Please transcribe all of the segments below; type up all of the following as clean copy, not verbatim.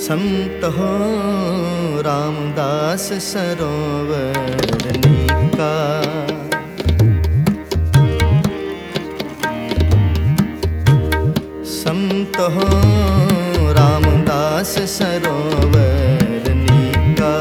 संत हो रामदास सरोवर नीका। संत हो रामदास सरोवर नीका।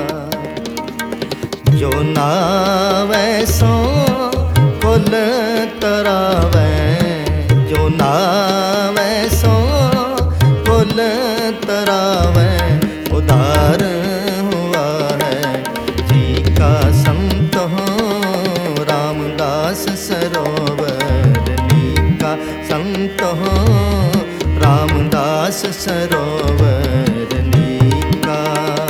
जो नावै सो कुल तरावै, जो नावै सो कुल तरावै, उदार हुआ है जी का। संत हो रामदास सरोवर नीका। संत हो रामदास सरोवर नीका।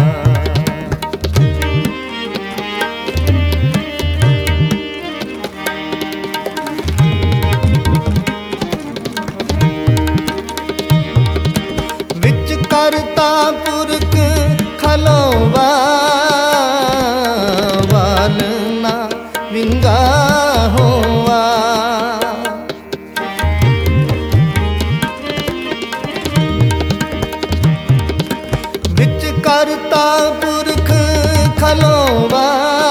विच करता पुरख खलोवा, वाल ना विंगा होवा। विच करता पुरख खलोवा,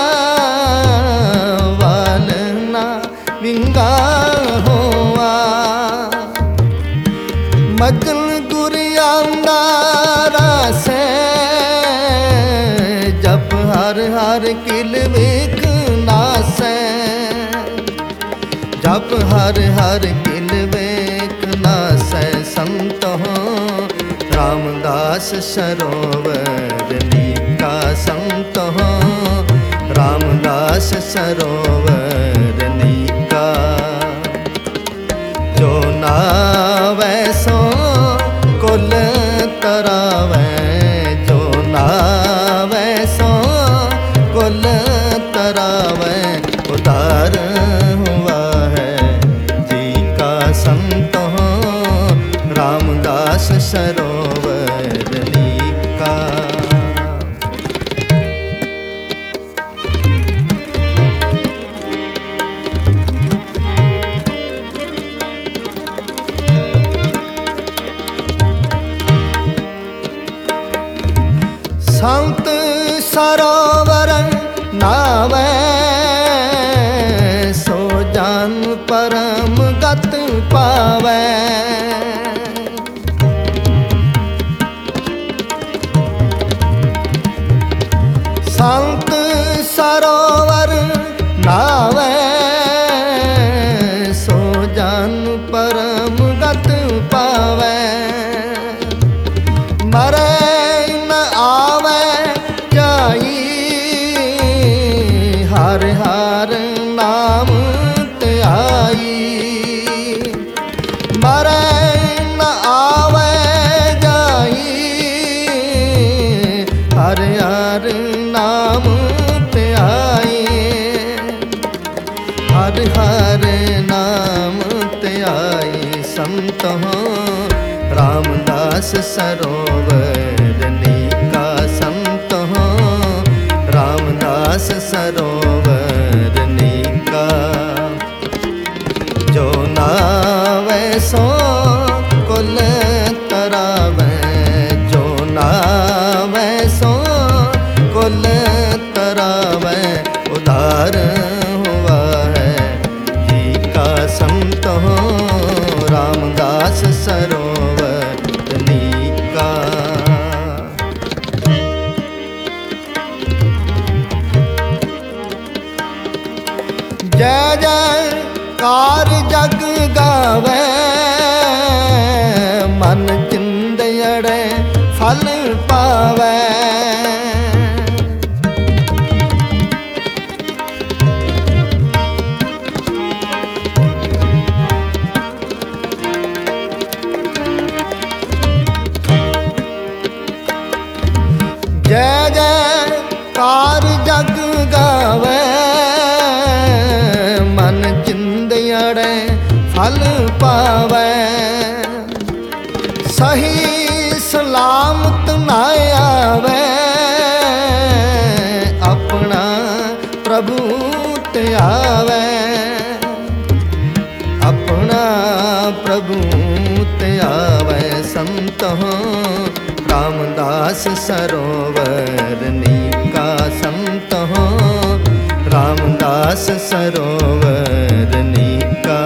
वाल ना विंगा होवा। मजन गुरियांदारा से जप हर हर किल वेख नासै। जप हर हर किल वेख नासै। संत हो रामदास सरोवर नीका। संत हो रामदास सरोवर नीका। जो नावै सो कुल तरावै, जो नावै सो कुल तरावै, उदार हुआ है जी का। संत हो रामदास सरोवर नीका। संत सरोवर नावै, सो जान परम गत पावै। संत सरोवर नावै, सो जान परम गत पावै। मरै हर हर नाम त्याई। मरै न आवै जाई, हर हर नाम त्याई। हर हर नाम त्याई। संत हो रामदास सरोवर नीका। संत हो रामदास सरोवर नीका। जो नावै सो कुल तरावै, जो नावै सो कुल तरावै, उदार हुआ है जी का। संत हो रामदास सरोवर नीका। जय जयकार जग गावै, मन चिंदड़े फल पावै। जय जयकार जग गावै, मन चिंदड़े फल पावै। सही सलामत ना आवै, अपना प्रभु ते आवै। अपना प्रभु ते आवै। संत हो रामदास सरोवर नीका संत हो, रामदास सरोवर नीका।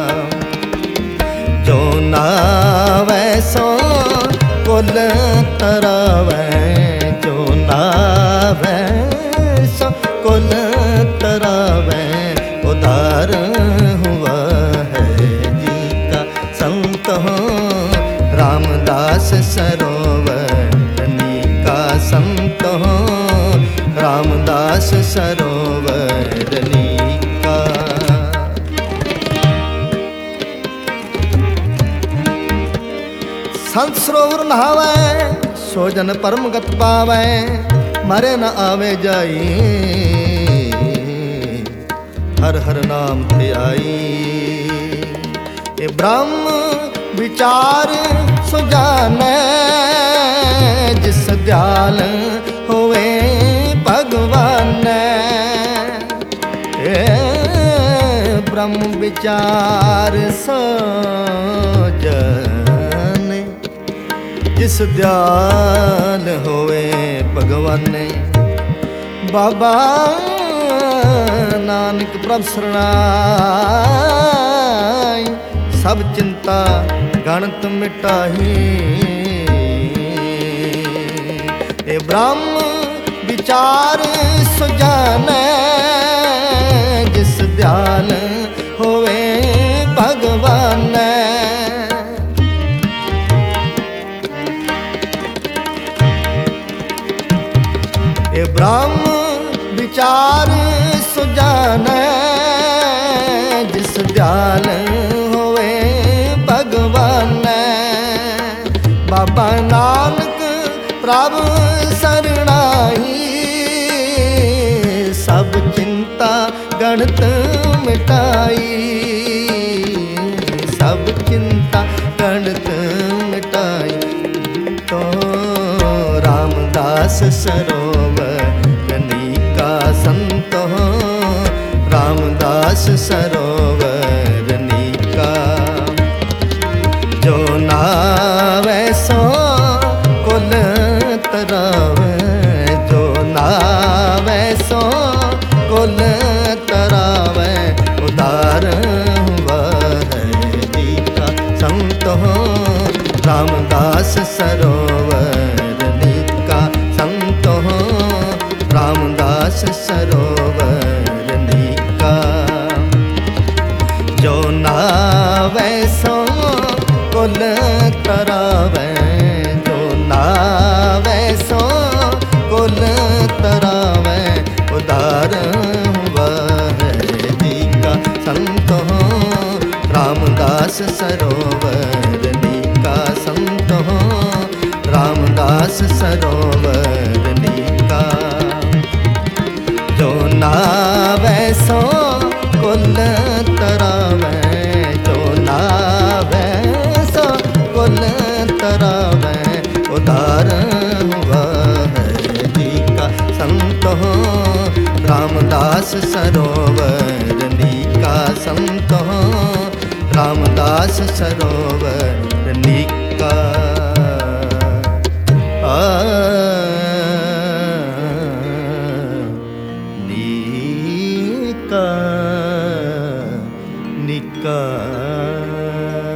जो नावै सो कुल तरावै, जो नावै सो कुल तरावै, उधार हुआ है जी का संत हो, रामदास सरोवर नीका संत हो, रामदास सरोवर नीका। संत सरोवर नहावै, सो जन परम गत पावै, मरे न आवे जाई, हर हर नाम ते आई। ए ब्रह्म विचार सुजानै, जिस दयाल होवे भगवान। ब्रह्म विचार सुजान, जिस दयाल होवे भगवान। बाबा नानक प्रभ सरनाई, सब चिंता गणत मिटाही। ए ब्रह्म विचार सुजानै, जिस दयाल होवे भगवान। ए ब्रह्म विचार सुजानै, जिस दयाल होवे भगवान। बाबा नानक प्रभ सरणाई, सब चिंता गणत मिटाई, सब चिंता गणत मिटाई। तो रामदास सरोवर नीका संत हो, रामदास सरोवर नीका। जो नावै सो कुल तरावै, जो नावै सो कुल तरावै, उधार हुआ है जी का संत हो, रामदास सरोवर नीका संत हो, रामदास सरोवर नीका। जो नावै सो कुल तरावै, जो नावै सो कुल तरावै, उधार हुआ है जी का संत हो, रामदास सरोवर नीका संत हो, रामदास सरोवर नीका। जो नावै सो कुल तरावै, जो नावै सो कुल तरावै, उधार हुआ है जी का संत हो, रामदास सरोवर नीका संत हो, रामदास सरोवर नीका। नीका नीका।